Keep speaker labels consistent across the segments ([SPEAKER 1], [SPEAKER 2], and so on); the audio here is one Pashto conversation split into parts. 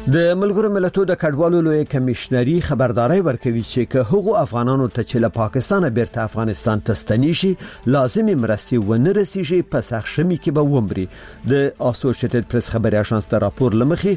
[SPEAKER 1] د ملګرو ملتونو د کډوالو لوی کمشنري خبرداري ورکوي چې که هغو افغانانو ته چې له پاکستانه بیرته افغانستان ته ستنی شي لازمي مرستي ونه رسیږي په سخشمي کې به ومري. د اسوسییټډ پریس خبري اژانس د راپور لمخې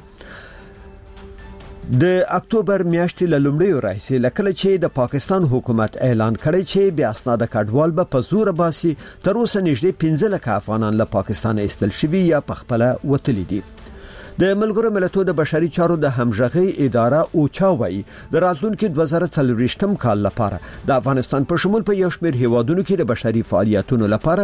[SPEAKER 1] د اکتوبر میاشتې له لومړیو راځي لکه چې د پاکستان حکومت اعلان کړی چې بیا اسناد کډوال به په زور باسي. تر اوسه نږدې 15 لک افغانان له پاکستان ایستل شوي یا په خپل وتلي دي. د ملګرو ملتونو د بشري چارو د همغږي اداره اوچا وایي د راتلونکي 2024 کال لپاره د افغانستان په شمول په یو شمېر هیوادونو کې د بشري فعالیتونو لپاره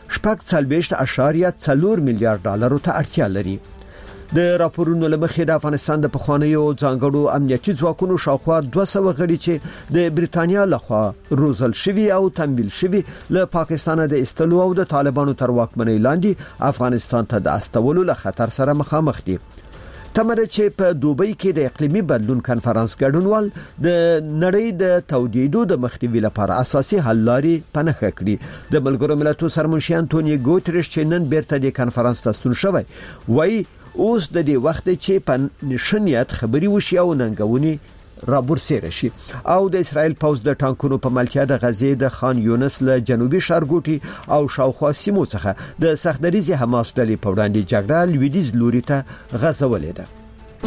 [SPEAKER 1] 4.4 میلیارډ ډالر ته اړتیا لري. د راپورونو لمخې د افغانستان د پخوانیو ځانګړو امنیتي ځواکونو شاوخوا 200 غړي چې د بریتانیا لخوا روزل شوی او تمویل شوی له پاکستان د استلو او د طالبانو تر واکمنۍ لاندې افغانستان ته د استولو له خطر سره مخامخ دي. تمره چې په دوبۍ کې د اقلیمي بدلون کانفرنس ګډونوال د نړۍ د تودیدو د مخنیوي لپاره اساسي حل لارې پنهخه کړي. د ملګرو ملتونو سرمنشي انټونیو ګوتریش چې نن بیرته د کانفرنس ته ستون شوی وایي اوس د دې وخت چې په نشنیت خبري وشي او ننګونی رابرسېره شي او د اسرائیل پوز د ټانکونو په ملکیه د غزې د خان یونس له جنوبي ښارګوټي او شاوخوا سیمو څخه د سختدریزي حماس ډلې په وړاندې جګړه لویدیز لوري ته غځولې ده.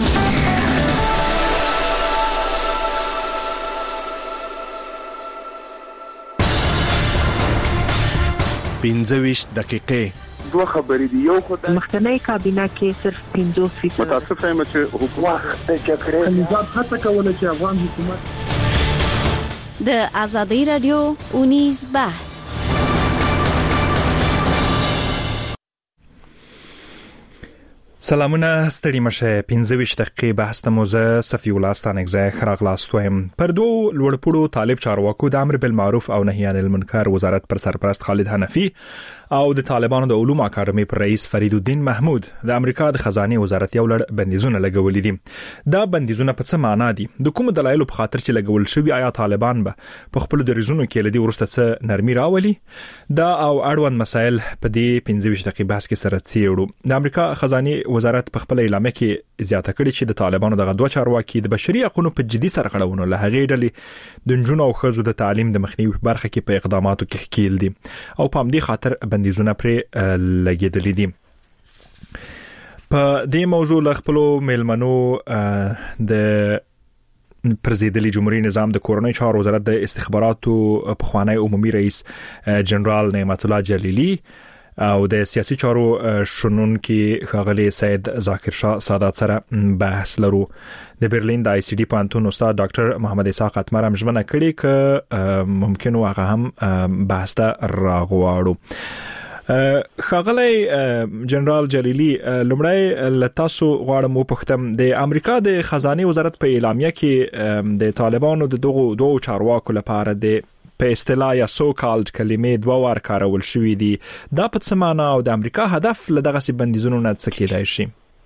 [SPEAKER 2] 25 دقیقې
[SPEAKER 3] دوه خبرې دي. یو خدای
[SPEAKER 4] مخکنی کابینه کې صرف 50%
[SPEAKER 3] متاسف یم چې حکومت د جګړې نظام هڅه کوله چې افغان حکومت
[SPEAKER 5] د آزادۍ رادیو اونیز بحث
[SPEAKER 6] سلامونه ستړي مشه 25 دقیقې بحث ته موزه صفی الله ستانګزه خراغلاست وایم. پر دوه لوړپوړو طالب چارواکو د امر بالمعروف او نهي عن المنکر وزارت پر سرپرست خالد حنفي او د طالبانو د علوم اکاډمي پر رئیس فرید الدین محمود د امریکا د خزانه وزارت یو لړ بندیزونه لګولې دي. دا بندیزونه په څه معنی دي؟ د کوم دلایلو په خاطر چې لګول شوی آیا طالبان به په خپل دریزونو کې لدی ورسته څه نرمي راولي؟ دا او اړوند مسایل په دې 15 دقیقې بحث کې سره څیړو. د امریکا خزانه وزارت په خپل اعلامیه کې زیاته کړې چې د طالبانو دغه دوه چارواکي د بشري حقوقو په جدي سرغړونو له هغې ډلې د نجونو او ښځو د تعلیم د مخنیوي په برخه کې په اقداماتو کې ښکیل دي او په همدې خاطر بندیزونه پر لګیدلې دي. په دې موضوع له خپل میلمنو د پرزیدلی جمهوریت نظام د کورنۍ چارو وزارت د استخباراتو پخوانی عمومي رئیس جنرال نعمت الله جلیلی او د سیاسي چارو شنونکي ښاغلي سید ذاکر شاه سادات سره بحث لرو. د برلین د آی سی ډي پوهنتون استاد ډاکټر محمد اسحاق اتمر هم ژمنه کړې ک ممکن هغه هم بحث ته راغواړو. ښاغلی جنرال جلیلی لمړی لتاسو غواړم وپوښتم د امریکا د خزانه وزارت په اعلامیه کې د طالبانو د دغو دوه چارواکو لپاره د په اصطلاح یا سو کالد کلمې دوه وار کارول شوې دي. دا په څه معنی او د امریکا هدف له دغه سي بندیزونو نه څه کېدای شي؟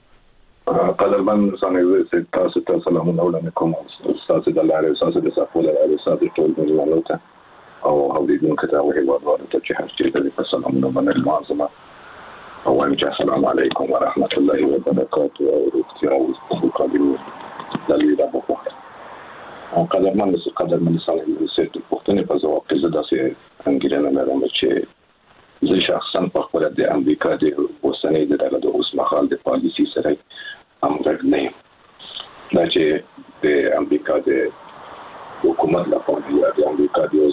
[SPEAKER 7] قدرمن څنګه تاسو ته سلامونه وړاندې کوم. تاسو د لارې تاسو د صفو لارې تاسو ټول ملګرو ته او اوریدونکو ته وهوادوالو ته چې هر څه د سلامونه باندې لازمه او چې السلام علیکم ورحمت الله وبرکاته او روغتیا او قابلیت دلی دا بخوره. قدرمن څنګه د پښتنې په ځواب کې زداسې انګیرنه لرم چې زه شخصا په خپل د امریکا د اوسنۍ د اوس مهال د پالیسي سره همغږ نه یم. دا چې د امریکا د حکومت لپاره یا د امریکا د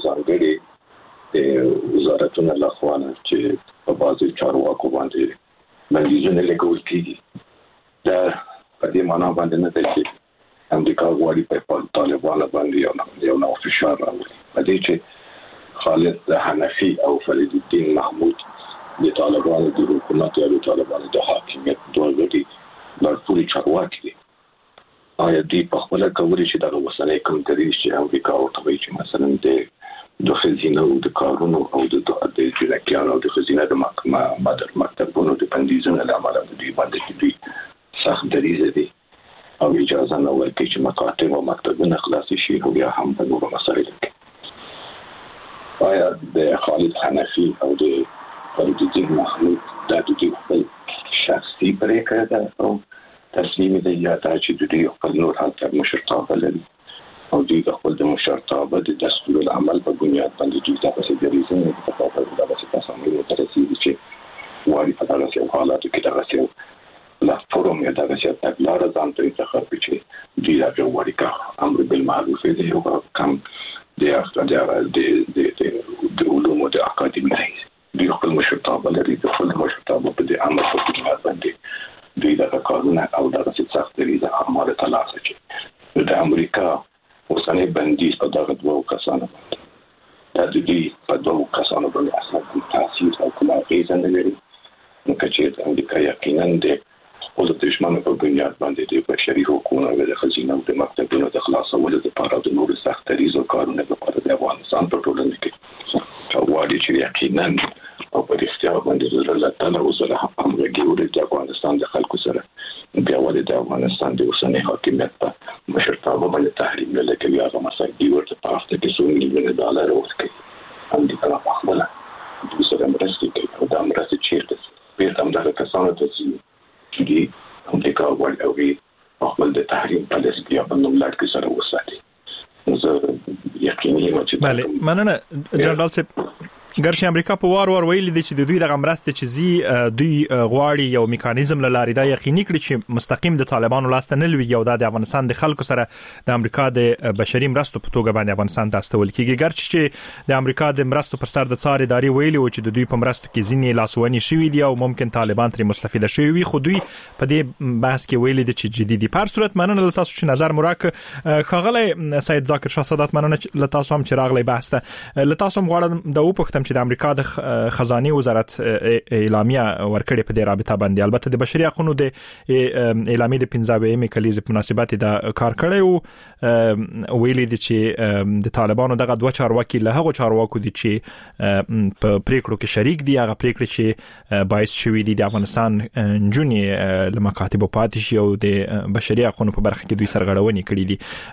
[SPEAKER 7] ځانګړي وزارتونو لخوا چې په بازي چارواکو باندې بندیزونه لګول کیږي دا په دې معنی باندې نه دی چې امریکا غواړي په طالبانو باندې یو نو فشار راوړي. په دې چې خالد حنفي او فرید الدین محمود د طالبانو د حکومت یا د طالبانو د حاکمیت دوه غړي د پوری چارواکي دي. آیا دوی په خپل کولی چې د اوسنۍ کوم دریځ چې امریکا او طبي چې مثلا د خزینه او د کارونو او د ځلکیانو د خزینه د محکمه مکتبونو د بندیزونو لپاره د دوی باندې دوی سخت دریځ دي او اجازه نه ورکړي چې مکاتب او مکتبونه خلاص شي او بیا هم په نورو مسایلو کې. آیا د خالد حنفي او د فرید الدین محمود د دوی خپل شخصي پریکړه ده او تصمیم دی یا دا چې دوی خپل نور حالت مشرتابه لري او دوی خپل د مشرتابه د دستور العمل په بنیاد باندې دوی تاسو د ریزنې په توګه د تاسو تصمیم ترسي چې واري په دغه حالاتو کې دغه لا فورم یا دغه چې تګلار ځان ته انتخاب کړي دوی دا واري کا امر بالمعروف دی او کم د علومو د اکاډمي دوی خپل مشرتابه لري د خپل مشرتابه په د امر په بنیاد باندې دوی دغه کارونه او دغه څه سخت لري د اعمال تلاش کوي د امریکا اوسنۍ بندیز په دغه دوه کسانو دا د دې په دوه کسانو باندې اصلا تاثیر او کومه اغیزه نه لري نو چې امریکا یقینا د خپل دښمنانو په بنیاد باندې د بشري حقوقو او د خزینه او د مکتبونو د خلاصولو لپاره د نورو سخت ریزو کارونه لپاره د افغانستان په ټولنه کې وایي چې یقینا او په اختیار باندې د الله تعالی او سره همغږي ولري د افغانستان د خلکو سره بیا ولې د افغانستان د اوسنۍ حاکمیت په مشرتابه باندې تحریم نه لګوي هغه مسایل ورته په وخت کې څو میلیونه ډالر ورکړي امریکا په خپل د سره مرستې کوي او د مرستې چیرته به هم د کسانو ته چې دي امریکا ولې خپل د تحریم پالیسي بیا په نوم لاټ کې سره وساتي زه یقیني یم چې
[SPEAKER 6] بله مننه جنرال صاحب ګرچې امریکا په وار ویلي دي چې د دوی د مرستې چې زی دوی غواړي یو میکانیزم لاري دا یقیني کړي چې مستقیم د طالبانو لاسته نه لوي او د افغانستان د خلکو سره د امریکا د بشري مرستو په توګه باندې افغانستان ته استول کیږي ګرچې چې د امریکا د مرستو پر سر د څار ادارې ویلي و چې د دوی په مرستو کې ځینې لاسوهنې شوې دي او ممکن طالبان ترې مستفید شوي وي خو دوی په دې بحث کې ویلي دي چې جدي دي په هر صورت مننه له تاسو چې نظر مراک خغله سید ذاکر شاه سادات مننه له تاسو هم چې راغلی بحث ته له تاسو هم غواړم د وپوښتم چې د امریکا د خزانه وزارت اعلامیه ورکړې په دې رابطه باندې البته د بشري حقوقو د اعلامیه د 15مې کلیزې په مناسبت د کار کړی او ویلي دي چې د طالبانو دغه دوه چارواکي له هغه چارواکو دي چې په پریکړو کې شریک دي هغه پریکړې چې باعث شوي دي د افغانستان جونې له مکاتب پاتې شي او د بشري حقوقو په برخه کې دوی سرغړونې کړې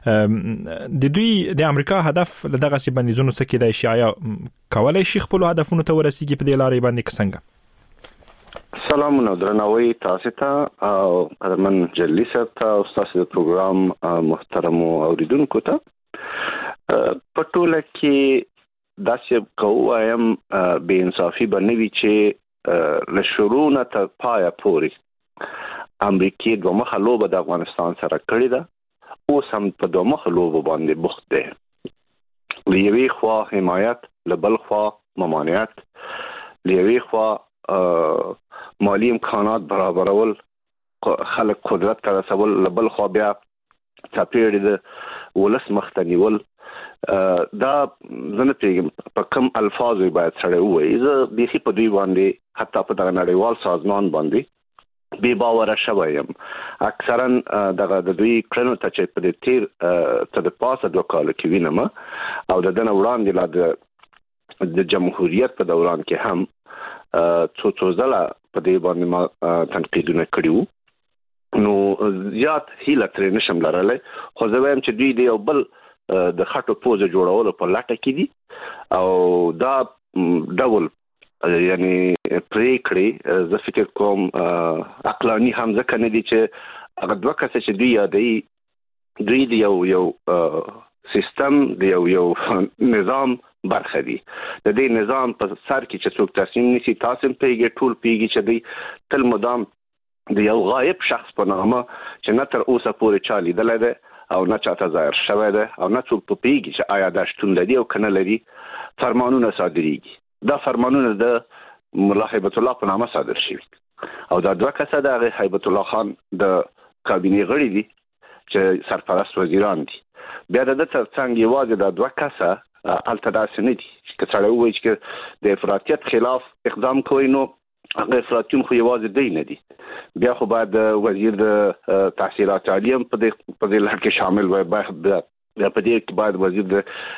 [SPEAKER 6] دي د دوی د امریکا هدف له دغه سي بندیزونو څخه د شایع کولای شي خپل هدفونو ته ورسیږي په دې لارې باندې څنګه
[SPEAKER 8] سلامونه درنوي تاسو ته او قدرمن جلی صاحب ته او تاسو د پروګرام محترم اوریدونکو ته په ټوله کې داسې کوم بے انصافي بنوي چې له شروع نه تر پای پورې امریکای د مخه لوبه د افغانستان سره کړې ده او سم په دوه مخه لوبه باندې بوخت ده لیوي خوا حمایت لبل خوا ممانعت لیوي خوا مالی امکانات برابرول خلک قدرت ته رسول لبل خوا بیا چاپیړي د ولس مختنیول دا زنه پیغام په کوم الفاظ باید سره وایي زه بيخي په دوی باندې حتی په دغه نړیوال سازمان باندې بے باور شوم اکثرا دغه د دوی کړنو ته چې په دې تیر ته د پاسه د وکاله کې وینم او د دنه وړاندې لا د جمهوریت په دوران کې هم څو ځله په دې باندې ما تنقیدونه کړیو نو زیات هیله ترې نشم لرلای خو زه وایم چې دوی د یو بل د خټو پوزه جوړولو په لټه کې دي او دا ډول یعنی پریکړې زه فکر کوم عقلاني هم ځکه نه دي چې هغه دوه کسه چې دوی د یو سیستم د یو نظام برخه دي د دې نظام په سر کې چې څوک تصمیم نیسي تاسو پیږي ټول پیږي چې دی تل مدام د یو غایب شخص په نامه چې نه تر اوسه پورې چالي دلته او نه چاته ظاهر شوی ده او نه څوک پیږي چې آیا دا شتون لري او کنه لري فرمانونه صادریږي دا فرمانونه د مولا هیبت الله په نامه صادر شوي او دا دوه کسه د هیبت الله خان د کابینې غړي دي چې سرپرست وزیران دي بیا د ترڅنګ یوازې د دوه کسه التداس نه دي چې څنګه وایي چې د افراطیت خلاف اقدام کوي نو هغه افراطیون خو یوازې دی نه دي بیا خو باید وزیر د تحصیلات عالیه په دې لړ کې شامل وي باید په دې کې باید وزیر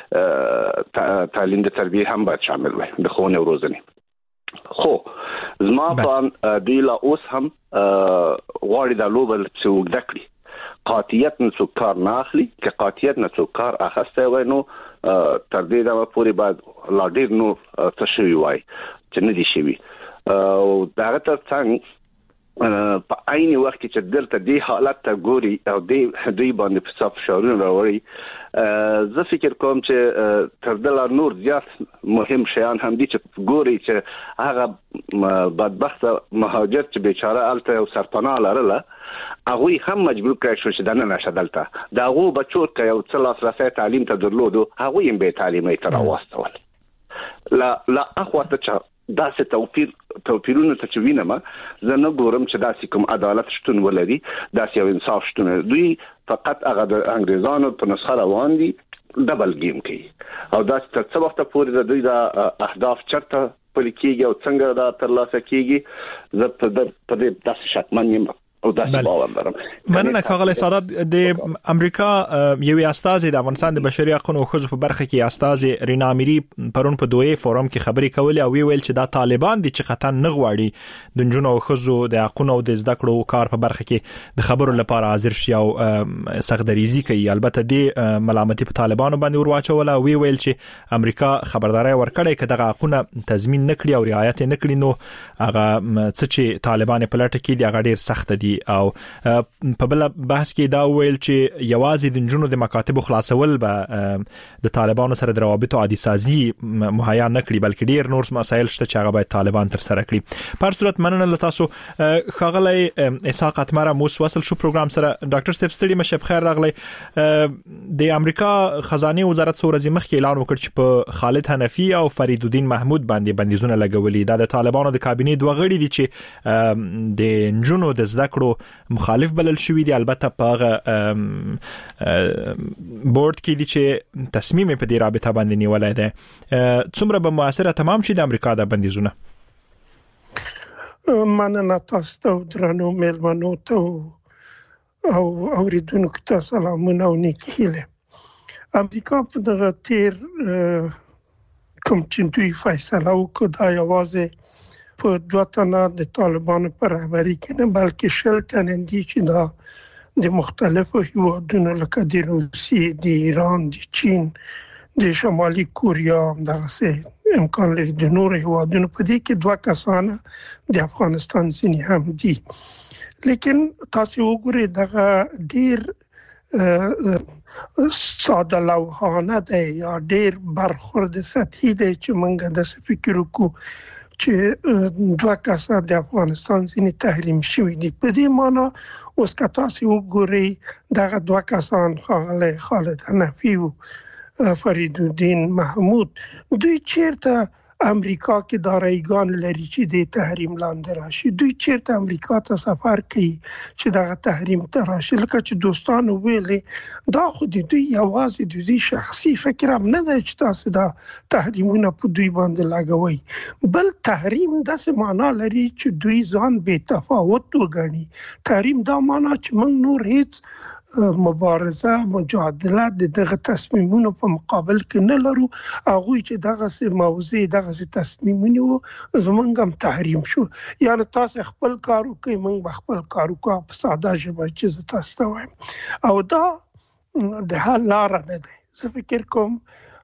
[SPEAKER 8] د تعلیم د تربیه هم باید شامل وي د ښوونې او روزنې خو زما په دوی لا اوس هم غواړي د لوبل څه وګړه کړی قاطعیت نه څوک کار نه اخلي که قاطعیت نه څوک کار اخسته وای نو تر دې دا پورې بعد لا ډیر نو تشوي وای چې نه دي شي او دا تر څنګه په عین وخت کې چې دلته دی حالت ته ګوري او دوی باندې په صف شاورونه راوړي زه فکر کوم چې تر دله نور زیات مهم شیان هم دي چې ګوري چې هغه بدبخت مهاجر چې بیچاره الته او سرپناه لرله هغه هم مجبور کړي شو چې دنه نشه دلته دا هغه بچو کې یو څه لاسرسي تعلیم ته درلودو هغه یې به تعلیمي تر واستول لا اخوته چې داسې توپیرونه ته چې وینم زه نه ګورم چې داسې کوم عدالت شتون ولري داسې یو انصاف شتون دوی فقط هغه د انګريزانو په نسخه روان دي ډبل گیم کوي او داسې تر څو وخت پورې د دوی د اهداف چرته پلي کېږي او څنګه دا ترلاسه کېږي زه په دې داسې شکمن یم او داسې باور لرم.
[SPEAKER 6] مننه ښاغلی سادات. د امریکا یوې استازي د افغانستان د بشري حقوقو او ښځو په برخه کې استازي رینا امیری پرون په دوی فورم کې خبرې کولې او ویل چې دا طالبان دي چې قطعا نه غواړي د نجونو او ښځو د حقوقو او د زده کړو کار په برخه کې د خبرو لپاره حاضر شي او سختدریزي کوي. البته د ملامتي په طالبانو باندې ورواچول او ویل چې امریکا خبرداري ورکړي کړه دغه حقوقونه تضمین نکړي او رعایت نکړي نو هغه څه چې طالبان په لټه کې دي هغه ډیر سخت دي. او په بل بحث کې دا ویل چې یوازې د جنونو د مکاتبو خلاصول به د طالبانو سره د روابط عادي سازي مهیا نکړي بلکې ډیر نور مسایل شته چې هغه باید طالبان تر سره کړي. په صورت مننه لتاسو ښاغلی اسحاق اتمره موس وصل شو پروګرام سره. ډاکټر صاحب ستړي مشه بخیر راغلی. د امریکا خزانه وزارت څو ورځې مخکې اعلان وکړ چې په خالد حنفي او فرید الدین محمود باندې بندیزونه لګولي. دا د طالبانو د کابینې دوه غړي دي چې د جنونو د زده کړو مخالف بلل شوی دی. البته په بورډ کې دي چې تصمیم په دې رابطه باندې نیولای دی. څومره به موثره تمام شي د امریکا د بندیزونه؟
[SPEAKER 9] مننه تاسو ته درنو مېلمنو ته او اوریدونکو ته سلامونه او نیکې هیلې. امریکا په دغه تیر کوم چې دوی فیصله وکړه دا یوازې په دوه تنه د طالبانو پر رهبري کې نه بلکې شل تنه دي چې دا د مختلفو هیوادونو لکه د روسیې، د ایران، د چین، د شمالي کوریا دغه امکان لري د نور هیوادونو په دې کې دوه کسانه د افغانستان ځینې هم دي. لیکن تاسو وګورئ دغه ډیر ساده لوحانه دی یا ډیر برخورد سطحي دی چې موږ د فکر وکړو چې دوه کسه د افغانستان ځینې تحریم شوي دي. په دې معنی اوس که تاسو وګورئ دغه دوه کسان ښاغلی خالد حنفي او فرید الدین محمود دوی چیرته امریکا کې دارایګان لري چې د تحریم لاندې راشي؟ دوی چیرته امریکا ته سفر کوي چې دغه تحریم ته راشي؟ لکه چې دوستانو ویلي دا خو د دوی یوازې د دوی شخصي فکر هم نه دی چې تاسو دا تحریمونه په دوی باندې لګوي، بل تحریم داسې معنا لري چې دوی ځان بې تفاوت وګڼي. تحریم دا معنا چې موږ نور هیڅ مبارزه مجادله دغه تصمیمونو په مقابل کې نه لرو. هغه چې دغه موضوع دغه تصمیمونه زمونږ هم تحریم شو. یعنی تاسو خپل کار وکړئ موږ خپل کار وکړو په ساده ژبه چې تاسو ته وایم او دا د حل لار نه دی. زه فکر کوم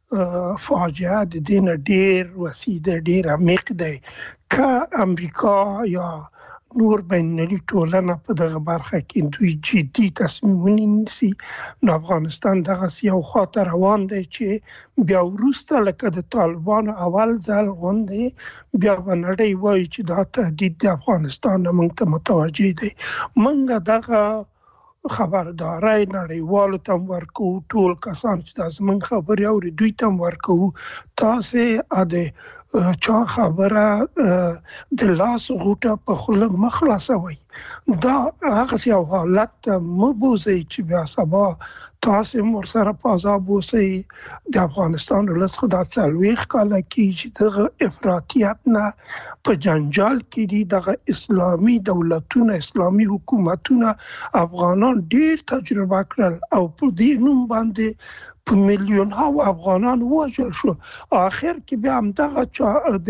[SPEAKER 9] فاجعه د دین ډیر وسیع ډیر عمیق دی. که امریکا یا نور بین‌المللي ټولنه په دغه برخه کې دوی جدي تصمیمونه نیسي نو افغانستان دغه یو خاطر روان دی چې بیا وروسته لکه د طالبانو اول ځل غوندې بیا نړۍ وایي چې دا تهدید د افغانستان موږ ته متوجه دی. موږ دغه خبرداري نړیوالو ته ورکو، ټول کسان چې تاسو موږ خبري اوري دوی ته ورکو. تاسو اده چا خبره د لاس غوټه په خوله مخلاصوي. دا هغه یو حالت مبوزي چې بیا سبا تاسو مر سره پازاب وسی د افغانستان ولس خدا څلويخ کاله کې چې دغه افراطیت نه په جنجال کې دي. دغه اسلامي دولتونه اسلامي حکومتونه افغانان ډیر تجربه کړل او په دې نوم باندې په میلیون ها افغانان وژل شو. اخر کې بیا هم دغه د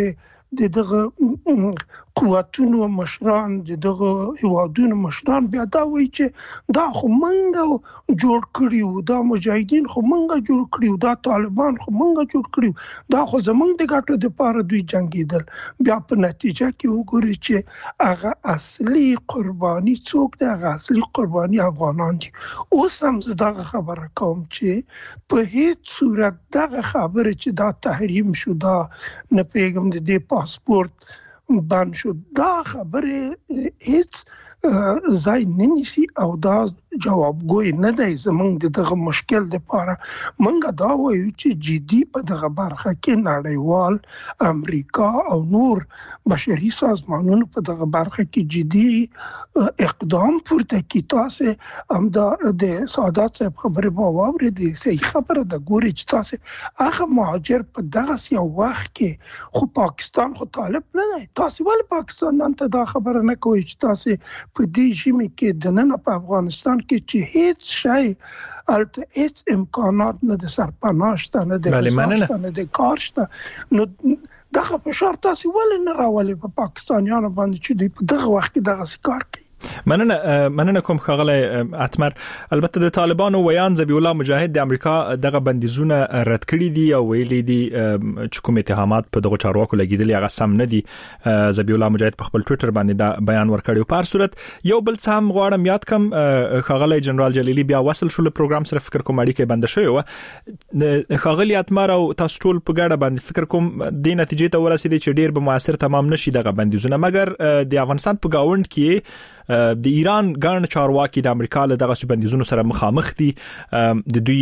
[SPEAKER 9] دغه قوتونو مشران دغه هوادونو مشران بیا دا وایي چې دا خو منګه جوړ کړیو، دا مجاهدین خو منګه جوړ کړیو، دا طالبان خو منګه جوړ کړیو، دا خو زمونږ د ګټو لپاره دوی جنگیدل. بیا په نتیجه کې وګوري چې هغه اصلي قرباني څوک دی؟ هغه اصلي قرباني افغانان دي. اوس هم زه دغه خبره کوم چې په هیڅ صورت دغه خبره چې دا تحریم شو، دا نه پیغام د پاسپورت بند شو، دا خبره هیڅ ځای نه نیسي او دا جوابګوی نه دی زمونږ دغه مشکل لپاره. مونږ دا وایو چې جدي په دغه برخه کې نړیوال امریکا او نور بشري سازمانونو په دغه برخه کې جدي اقدام پورته کړي. تاسو هم د سعادت صاحب خبره واورېدې، صحیح خبره ده. ګوري چې تاسو هغه مهاجر په دغه یو وخت کې خو پاکستان خو طالب نه دی. تاسو ول پاکستان ته دا خبره نه کوي چې تاسو په دې ژمي کې د نن په افغانستان کې چې هیڅ شی البته هیڅ امکانات نه د سرپناه شته، نه د غذا نه د کار شته، نو دغه فشار تاسو ولې نه راولي په پاکستانیانو باندې چې دوی په دغه وخت کې دغه کار کوي؟
[SPEAKER 6] مننه کوم خغله اتمر. البته د طالبانو ویان ذبیح الله مجاهد د امریکا دغه بندیزونه رد کړی دي او ویلي دي چې کوم اتهامات په دغه چارواکو لګیدل هغه سم نه دي. ذبیح الله مجاهد په خپل ټوئیټر باندې دا بیان ورکړی. په هر صورت یو بل څه هم غواړم یاد کم، خغله جنرال جلیلی بیا وصل شو له پروګرام سره، فکر کوم اړیکه بند شوی و. خغلی اتمر او تاسو ټول په ګډه باندې فکر کوم د نتیجې ته ورسېدي چې ډیر به موثر تمام نشي دغه بندیزونه، مګر د افغانستان په گاوند کې د ایران ګڼ چارواکي د امریکا له دغه بندیزونو سره مخامخ دي. د دوی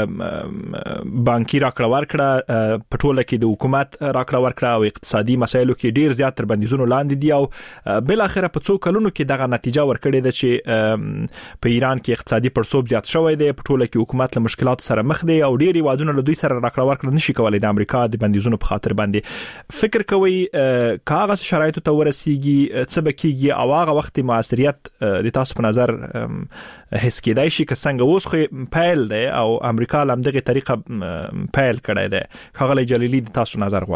[SPEAKER 6] بانکي راکړه ورکړه په ټوله کې د حکومت راکړه ورکړه او اقتصادي مسایلو کې ډیر زیات تر بندیزونو لاندې دي او بل اخره په څو کلونو کې دغه نتیجه ورکړې ده چې په ایران کې اقتصادي پرسوب زیات شوی دی، په ټوله کې حکومت له مشکلاتو سره مخ دی او ډیر وادونه له دوی سره راکړه ورکړه نشي کولای د امریکا د بندیزونو په خاطر باندې. فکر کوي کاغذ شرایطو ته ورسیږي څه بکیږي او هغه وخت د تاسو په نظر هیڅ کېدای شي که څنګه اوس خو پیل دی او امریکا هم دغه طریقه پیل کړی دی؟ خغلی جلیلی د تاسو نظر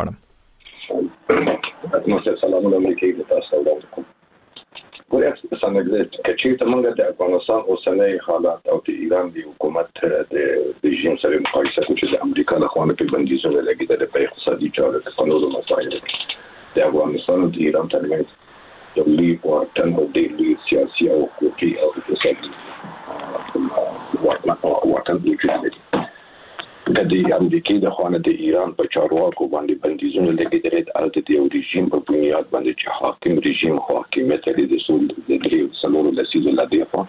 [SPEAKER 6] غواړم.
[SPEAKER 7] سلامونه علیکم تاسو ته. ګورئ څنګه چې موږ د افغانستان اوسنۍ حالات او د ایران د حکومت د رژیم سره مقایسه کوو چې د امریکا له خوا په بندیزونو لګیدل په اقتصادي چارو کې په نورو مسایلو د افغانستان او د ایران ترمنځ د لوی واټن او د لوی سیاسي او حقوقي او اقتصادي واټن وجود لري. د امریکا د خوانه د ایران په چارواکو باندې بندیزونه لګیدل د دې رژیم په بنیاد باندې چې حاکم رژیم حاکمیت لري د سول د دې سلور لسیزو لدیفه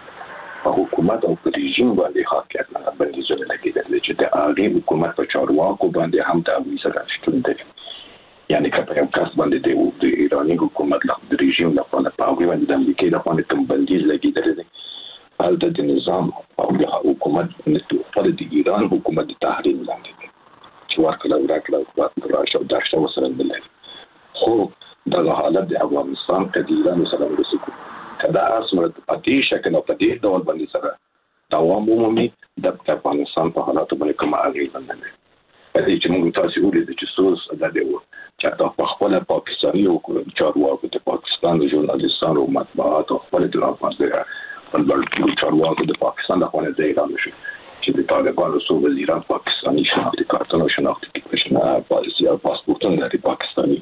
[SPEAKER 7] په حکومت او رژیم باندې حاکمیت نه بندیزونه لګیدل چې د هغه حکومت په چارواکو باندې هم د امریکا سره شتون لري. یعنی که په یو کس باندې د ایرانی حکومت له رژیم له خوا په هغه باندې د امریکا له خوا کوم بندیز لګیدل دي، البته د نظام او د حکومت په د ایران حکومت د تحریم لاندې چې ورکړه راشه او داشته وسره بلل. خو د حالت د افغانستان د ایران سره ورسېږي کدا اسمه په دې شکل او په دې ډول باندې سره دوام ومومي د افغانستان په حالاتو باندې کوم اغیز نه لري. پدې چې موږ تاسو ولې چې سوس د دې چې په خپل پاکستاني او چارواکو د پاکستان د ژورنالیستانو او مطبوعات او خپل د افغانستان په بل چارواکو د پاکستان د خپل ځای اعلان شو چې د طالبانو سو وزیران پاکستاني شناختی کارتونه شناختی پالیسي او پاسپورتونه لري پاکستاني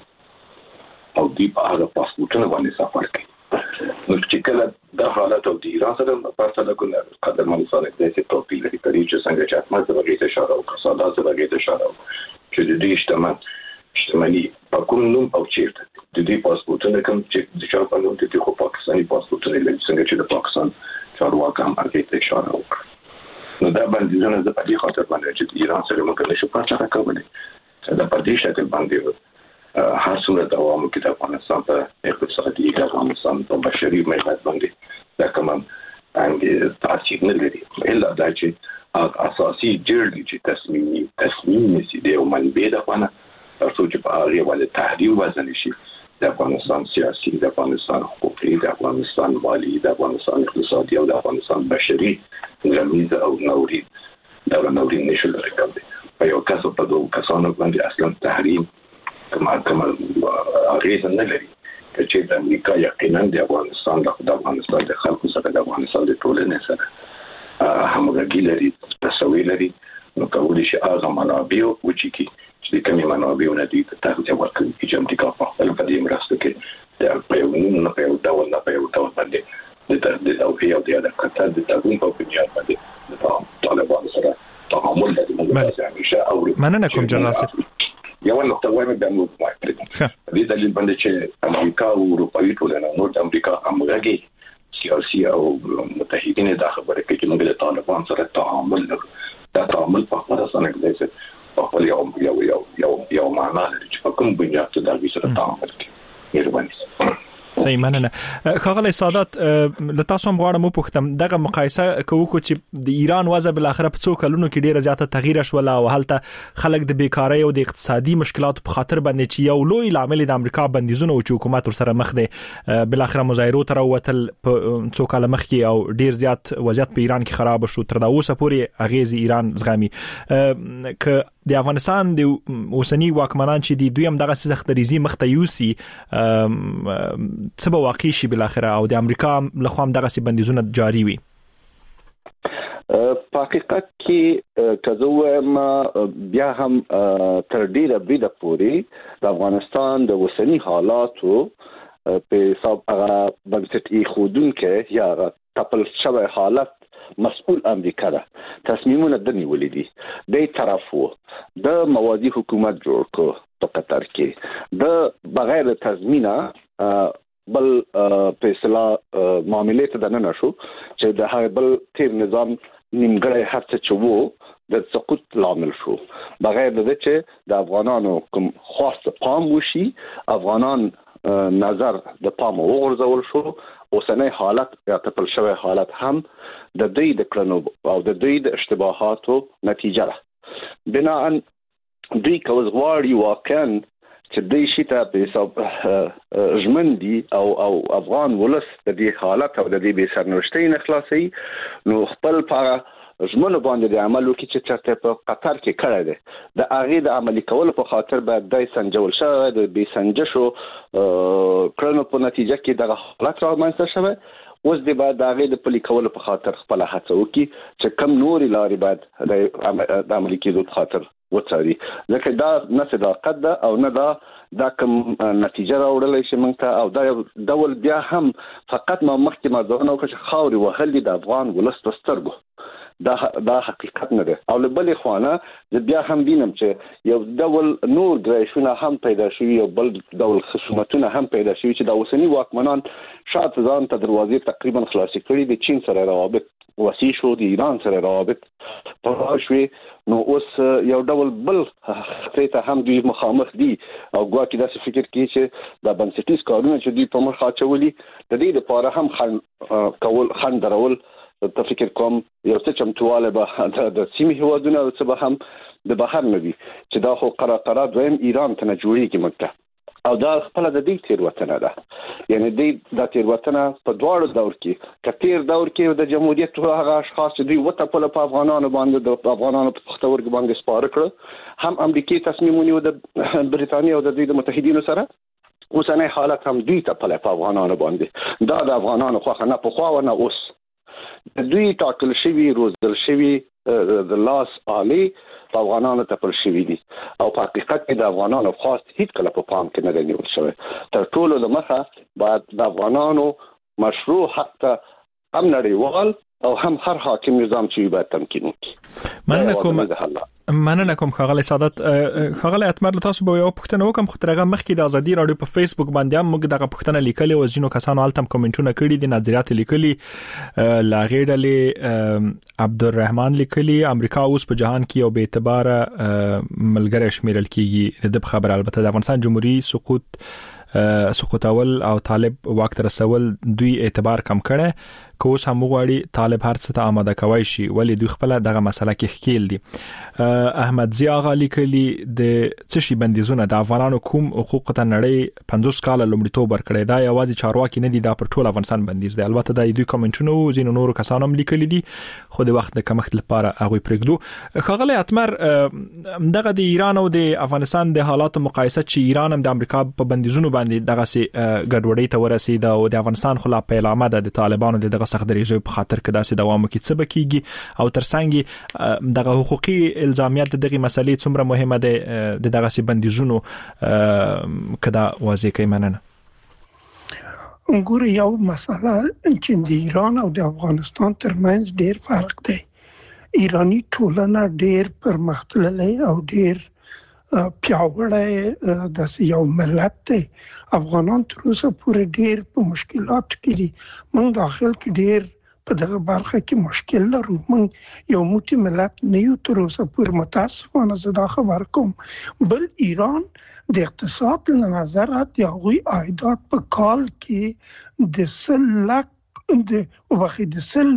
[SPEAKER 7] او دی په هغه پاسپورتونه باندې سفر کوي. نو چې کله د حالت او د ایران سره په پرتله کوله قدرمن سره د څه توپیر لري چې څنګه چې اتمه د بغیت اشاره او کساده د بغیت اشاره چې د دې شتمنۍ په کوم نوم او چیرته د دې پاسپورتونه کوم چې د چا په نوم د خو پاکستاني پاسپورتونه لري څنګه چې د پاکستان چارواکي هم بغیت اشاره وکړي. نو دا باندې د په دې خاطر باندې چې ایران سره موږ نشو پاتې راکولای چې د پدې شکل باندې هر صورت دوام کې د افغانستان په اقتصادي د افغانستان په بشري محیط باندې دا کوم باندې تاثیر نه لري الا دا چې اساسي جرړي چې تصمیم نشي د منبع د افغان تاسو چې په اړه باندې تحریف وزن شي د افغانستان سیاسي د افغانستان حقوقي د افغانستان مالی د افغانستان اقتصادي او د افغانستان بشري غمیز او نوري دا نوري نشي لري په یو کس په دوه کسانو باندې اصلا تحریم کوم اغیز نه لري چې د امریکا یقینا د افغانستان د خلکو سره د افغانستان د ټولنې سره همغږي لري تسوي لري نو کولی شي هغه منابع او چې کومې منابع نه دي تاسو ورکړي چې امریکا په خپل قدیم راسته کې د پیوند په یو ډول باندې د توفیق او د قطر د تګون په بنیاد باندې د طالبانو سره تعامل لري.
[SPEAKER 6] مننه کوم جنرال صاحب.
[SPEAKER 7] یو نقطه وایم د موږ په دې دلیل باندې چې امریکا او اروپایي ټولنه نور د امریکا همغږي سیاسي او متحدین د خبره کې چې موږ له طالبان سره تعامل لرو. دا تعامل په خپل اساس نه دی په خپل یو معنا لري چې په کوم بنیاد ته د سره تعامل کوي. مهرباني.
[SPEAKER 6] صحیح مننه. خاغلی سادات له تاسو هم غواړم وپوښتم دغه مقایسه کوو چې د ایران وضع بل اخره په څو کلونو کې ډیره زیاته تغییر شول او هلته خلک د بیکاری او د اقتصادي مشکلاتو په خاطر باندې چې یو لوی عامل د امریکا بندیزونه او حکومت سره مخ دي بل اخره مظاهرو تر وتل په څو کال مخکې او ډیر زیات وضعیت په ایران کې خراب شو تر دا اوسه پورې اغیز ایران زغمي ک د افغانستان د اوسنی واکمنان چې دوی هم دغه سختریزي مخته یوسي څه به واقع شي بل اخره او د امریکا لخوا هم دغه بندیزونه جاری وي.
[SPEAKER 8] په حقیقت کې کزوم بیا هم تر ډیره بریده پورې د افغانستان د اوسنی حالاتو په حساب هغه بنسټي خودونکو یا تپل شوی حالت مسؤل امریکا ده. تصمیمونه د نیولې دي د طرفو د موادي حکومت جوړ کو په قطر کې د بغیر تضمینه بل فیصله معاملې ته نه نشو چې د هغه بل تیر نظام نیمګړی هڅه چوو د سقوط لامل شو بغیر د چې د افغانانو کوم خاص پام وشي افغانان نظر د پام وغورځول شو اوسنۍ حالت یا تپل شوی حالت هم د دوی د کړنو او د دوی د اشتباهاتو نتیجه ده. بناءً دوی کوز غواړي واقعاً چې دوی شته په حساب ژمندي او افغان ولس د دې حالت او د دې بې سرنوشتۍ نه خلاصي نو خپل پاره ژمنه باندې د عمل وکړي چې چرته په قطر کې کړی دی د هغې د عملي کولو په خاطر باید دی سنجول شوی د بې سنجشو کړنو په نتیجه کې دغه حالت رامنځته شوی. اوس د باید د هغې د پلي کولو په خاطر خپله هڅه وکړي چې کم نورې لارې باید د عملي کېدو په خاطر وڅاري ځکه دا نه صداقت ده او نه دا کوم نتیجه راوړلی شي موږ ته او دا یو ډول بیا هم فقط ما مخکې مازونه وکړه چې خاورې وهل دي د افغان ولس په سترګو دا حقیقت نه ده. او له بلې خوانه زه بیا هم وینم چې یو ډول نور ګرایشونه هم پیدا شوي او بل ډول خصومتونه هم پیدا شوي چې د اوسني واکمنان شاید ځان ته دروازې تقریبا خلاصې کړي د چین سره روابط وسیع شو د ایران سره روابط پراخ شوي نو اوس یو ډول بل ته هم دوی مخامخ دي او ګواکې داسې فکر کوي چې د بنسټیز کارونه چې دوی په مخ اچولي د دې لپاره هم خنډ درول ته فکر کوم یو څه چمتواله به د سیمې هیوادونه څه به هم د بهر نه وي چې دا خو قرار دویم ایران ته نه جوړیږي مکه او دا خپل د دې تیروتنه ده یعنی د تیروتنه په دواړو دور کې کتیر دور کې د جمهوریت هغه اشخاص چې دوی وټپل په افغانانو باندې د افغانانو په پختورګ باندې سپاره کړ هم امریکای تصمیم ونیو د بریتانیا او د دوی د متحدینو سره اوسنۍ حالت هم دوی ته په افغانانو باندې دا د افغانانو خو نه په خوا نه اوس د دوی ټاکل شوی روزل شوی د لاس عالی په افغانانو ته پر شوی دي او په حقیقت کې د افغانانو خاص هیڅ کله په پام کې نه نیول شوی تر ټولو د مخه باید د افغانانو مشروع حق ته هم نړیوال او هم هر حاکم نظام چې باید تمکین وکړي.
[SPEAKER 6] مننه کوم خاغلی سادات. خاغلی اتمر تاسو به یو پوښتنه وکم خو ترغه مخکې د ازادي رادیو په فیسبوک باندې هم موږ دغه پوښتنه لیکلې او ځینو کسانو التم کومنټونه کړي دي نظریات لیکلي لا غېډلې عبدالرحمن لیکلي امریکا اوس په جهان کې یو به اعتبار ملګری شمیرل کیږي د خبر البته د افغانستان جمهوریت سقوط اول او طالب وخت رسول دوی اعتبار کم کړي کوس هم غواړي طالب هر څه ته آماده کوي شي ولی دوی خپل دغه مسله کې ښکیل دي. احمد ضیا غالي کلی د څه شي بندیزونه د افغانانو کوم حقوق ته نړۍ 50 کال لومړیتوب ورکړی دا یوازې چارواکي نه دي دا پر ټول افغانستان بندیز دی. البته د دوی کومنټونو زینو نور کسانو هم لیکلي دي خو د وخت د کمښت لپاره هغه پرېږدو. خغلی اتمر دغه د ایران او د افغانستان د حالاتو مقایسه چې ایران هم د امریکا په بندیزونو باندې دغه سي ګډوډۍ ته ورسید او د افغانستان خلا په اعلان د طالبانو دغه سخت دریزو په خاطر کې داسې دوام کوي څه بکیږي او ترڅنګ دغه حقوقي الزامیات دغه مسلې څومره مهمه ده د دغه سي بندیزونو کدا واضح کوي. مننه.
[SPEAKER 9] ګوره یو مسله چې د ایران او د افغانستان ترمنځ ډیر فرق دی. ایرانی ټولنه ډیر پرمختللی او ډیر پیاوړی د یو ملت دی. افغانان تر اوسه پورې ډیر په مشکلات کې دي. موږ داخل کې ډیر په دغه برخه کې مشکل لرو. موږ یو موټی ملت نه یو تر اوسه پورې متاسفانه زه دا خبر کوم. بل ایران د اقتصاد له نظره د هغوی عایدات په کال کې د 100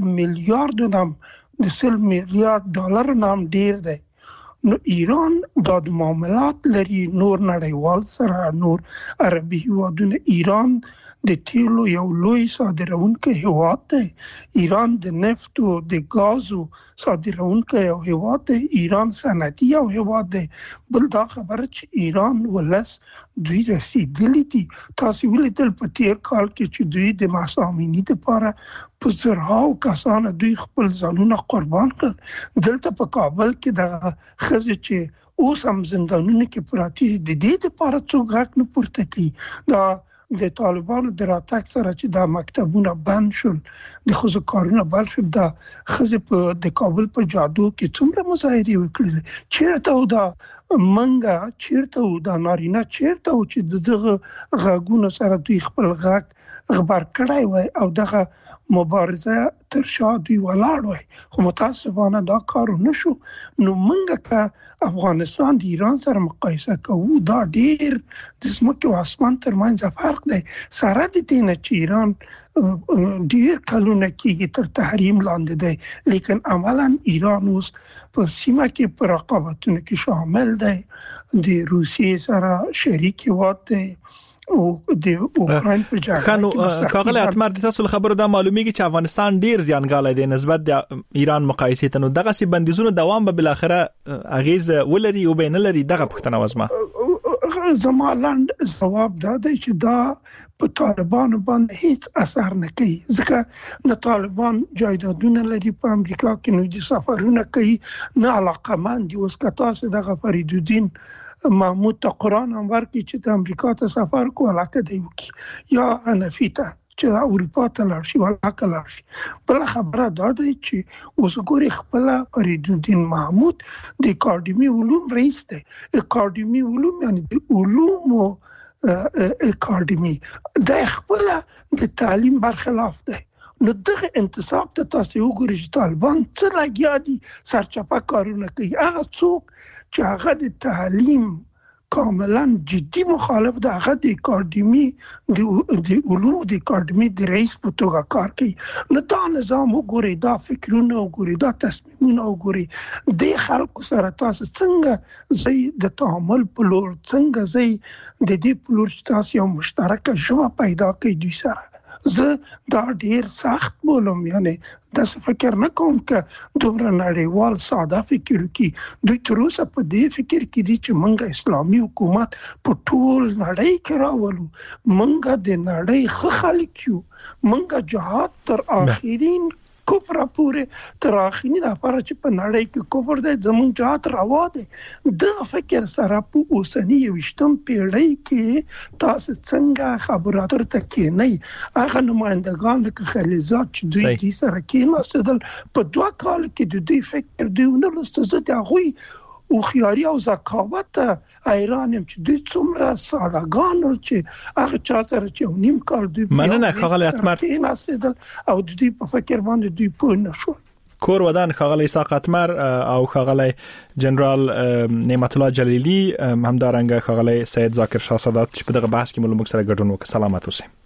[SPEAKER 9] میلیارد ډالر نام ډیر دی. نو ایران د معاملات لري نور نړیوال سره نور عربي هیوادونه. ایران د تیلو یو لوی صادرونکی هیواد دی. ایران د نفت او د غازو صادرونکی یو هیواد دی. ایران صنعتي یو هیواد دی. بل دا خبره چې ایران ولس دوی رسیدلی دي. تاسو ولیدل په تیر کال کې چې دوی د مسامینی لپاره په زرهاو کسان دوی خپل ځانونه قربان کړل. دلته په کابل کې د خزه چې اوس هم زندانونو کې پراتی دي د دې لپاره څوک غږ نه پورته کوي. دا د طالبانو د راتګ سره چې دا مکتبونه بند شول د خزه کارونه بند شول د خزه په د کابل په جادو کې څومره مظاهرې وکړل. چیرته و دا منګه چیرته و دا نارینه چیرته و چې دغه غږونو سره دوی خپل غږ خبر کړای وای او دغه مبارزه تر شا دوی ولاړ وای. خو متاسفانه دا کار نشو. نو منګه که افغانستان د ایران سره مقایسه کوو دا ډیر د ځمکې او اسمان ترمنځ فرق دی. سره د دې نه چې ایران ډیر کلونه کېږي تر تحریم لاندې دی لیکن عملا ایران اوس په سیمه کې په رقابتونو کې شامل دی. د روسیې سره شریک هیواد دی او د اوکراین په جګړه
[SPEAKER 6] خانو کاغله اتمر د تاسو خبرو دا معلومیږي چې افغانستان ډیر زیانګاله دی نسبت د ایران مقایسه ته. نو دغه سي بندیزونو دوام به بل اخره اغیز ولري او بین لري دغه پښتنه وزما
[SPEAKER 9] زمالند جواب دا دی چې دا په طالبانو باندې هیڅ اثر نه کوي ځکه نه طالبان جایدادونه لري په امریکا کې نو د سفرونه کوي نه علاقمند دي. اوس که تاسو دغه فریدالدین محمود ته قرآن هم ورکړي چې د امریکا ته سفر کو علاقه دی وکړي یا حنفي ته چې اروپا ته لاړ شي علاقه لاړ شي. بل خبره دا دی چې اوس ګوري خپل فریدالدین محمود د اکاډمي علوم رئیس دی. اکاډمي علوم یعنی د علومو اکاډمي د خپل د تعلیم برخلاف دی. نو دغه انتصاب ته تاسو وګورئ چې طالبان څه لګیا دي سرچپه کارونه کوي. هغه څوک چې هغه د تعلیم کاملا جدي مخالف ده هغه د اکاډمي د علوم د اکاډمي د رئیس په توګه کار کوي. نو دا نظام وګورئ دا فکرونه وګورئ دا تصمیمونه وګورئ د خلکو سره تاسو څنګه زی د تعامل په لور څنګه زی د دې په لور تاسو یو مشترکه ژبه پیدا کوي دوی سره. زه دا ډیر سخت بولم یعنی دا فکر نه کوم چې دومره نړیوال ساده فکر کوي. دوی تر اوسه په دې فکر کې دي چې موږ اسلامي حکومت په ټول نړۍ کې راولو. موږ د نړۍ ښه خلک یو. موږ جهاد تر آخرین کفر پورې تر آخرین لپاره چې په نړۍ کې کفر دی زموږ جهاد روا دی. د فکر سره په اوسنی 20م پیړۍ کې تاسو څنګه خبرو اترو ته کېنئ هغه نمائندگان د خلیزات چې دوی دې سره کېناستل په 2 کال کې د دوی فکر دوی نه لسته زه د هغوی او خیاري او ذکاوت ایران هم چې دوی څومره سادهګان چې هغه چا سره چې نیم کال دوی
[SPEAKER 6] مننه خغلی اتمر
[SPEAKER 9] او دوی په فکر باندې دوی پوه نشول.
[SPEAKER 6] کور ودان خغلی اسحاق اتمر او خغلی جنرال نعمت الله جلیلی همدارنګه خغلی سید ذاکر شاه سادات چې په دغه بحث کې موږ سره ګډون وکړ. سلامات اوسئ.